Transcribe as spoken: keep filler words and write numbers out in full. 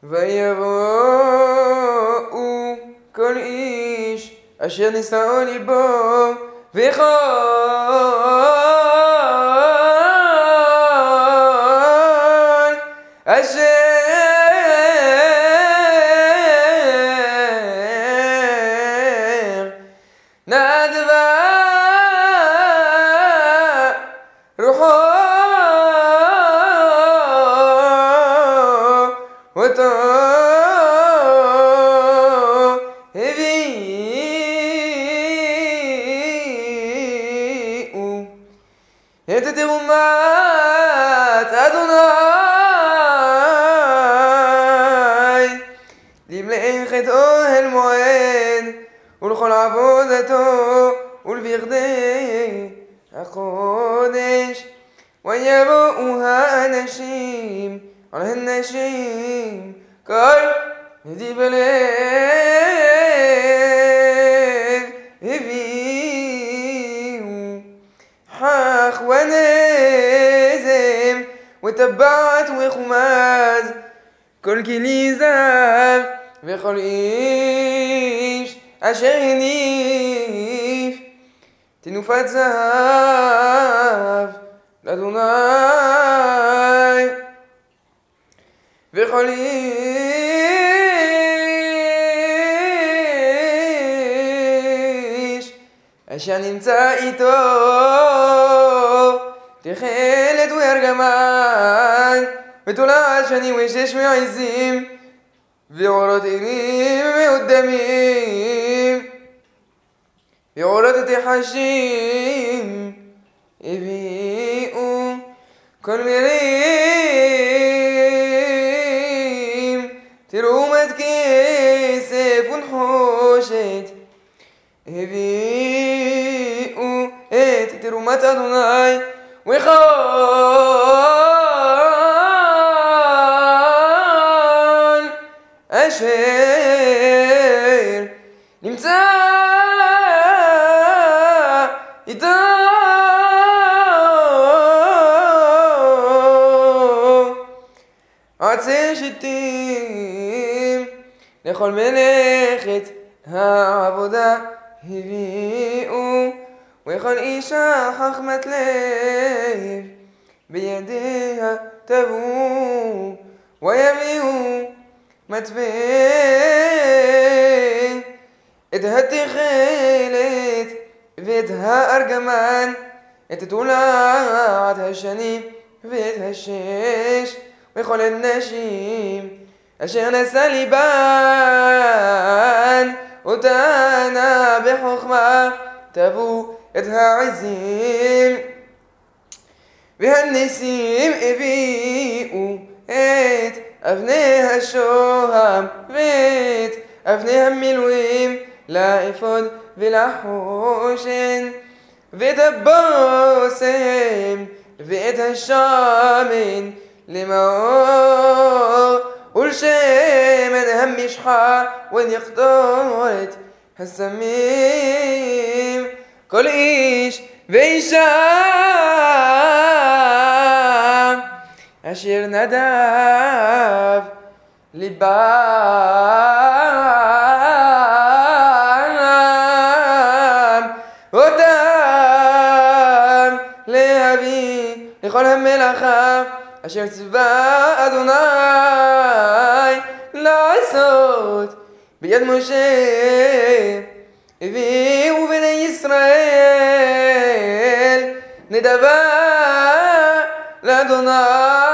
ויבואו כל איש אשר נשאו ליבו וכל אשר נדבה רוחו אותו הביאו את תרומת אדוני למלאכת אוהל מועד ולכל עבודתו ולבגדי הקודש. ויבואו האנשים על הנשים כל נדיב הלב הביאו חך ונזם וטבעת וחומז כל כלי זהב וכל איש אשר הניף תנופת זהב לאדוני וכל איש אשר נמצא איתו תכלת וארגמן ותולעת שנים ושש מעזים ועורות עינים ומאות דמים ועורות תחשים הביאו כל מרים תרומת כסף ונחושת הביאו את תרומת אדוני וכל אשר נמצא איתו עצי שיטים לכל מלאכת העבודה הביאו וכל אישה חכמת לב בידיה תבוא ויביאו מתווה את התכלת ואת הארגמן את תולעת השנים ואת השש וכל הנשים אשר נשא ליבן אותנה בחוכמה תבוא את העזים והניסים הביאו את אבני השוהם ואת אבני המילואים לאפוד ולחושן ואת הבושם ואת השמן למאור ולשמן המשחה ונכתורת הסמים כל איש ואישה אשר נדב ליבם אותם להביא לכל המלאכה אשר ציווה אדוני לעשות ביד משה הביאו בני ישראל נדבה לאדוני